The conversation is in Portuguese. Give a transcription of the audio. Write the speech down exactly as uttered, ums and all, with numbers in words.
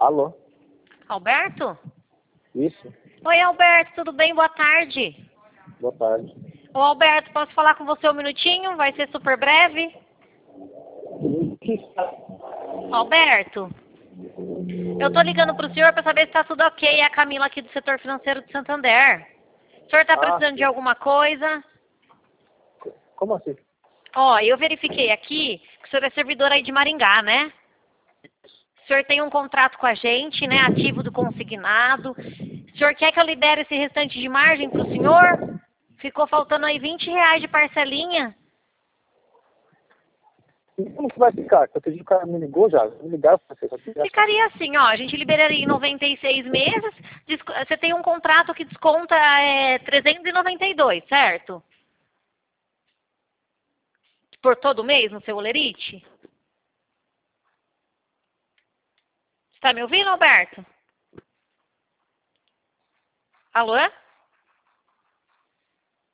Alô? Alberto? Isso? Oi, Alberto, tudo bem? Boa tarde. Boa tarde. Ô, Alberto, posso falar com você um minutinho? Vai ser super breve. Alberto, eu tô ligando pro senhor para saber se tá tudo ok. É a Camila aqui do setor financeiro de Santander. O senhor tá Ah, precisando de alguma coisa? como assim? Ó, eu verifiquei aqui que o senhor é servidor aí de Maringá, né? O senhor tem um contrato com a gente, né? Ativo do consignado. O senhor quer que eu libere esse restante de margem pro senhor? Ficou faltando aí vinte reais de parcelinha. E como que vai ficar? Outro dia o cara me ligou já. Me ligaram pra você. Só que já... Ficaria assim, ó, a gente liberaria em noventa e seis meses. Desco- Você tem um contrato que desconta é, trezentos e noventa e dois, certo? Por todo mês no seu Olerite? Está me ouvindo, Alberto? Alô?